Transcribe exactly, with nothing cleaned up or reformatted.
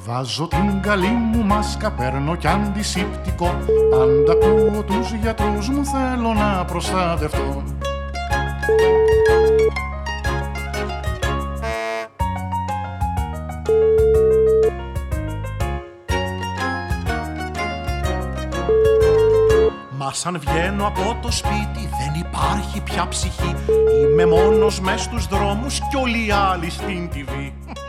Βάζω την καλή μου μάσκα, παίρνω κι αντισηπτικό. Πάντα ακούω τους γιατρούς μου, θέλω να προστατευτώ. Μα σαν βγαίνω από το σπίτι δεν υπάρχει πια ψυχή. Είμαι μόνος μες στους δρόμους κι όλοι οι άλλοι στην τι βι.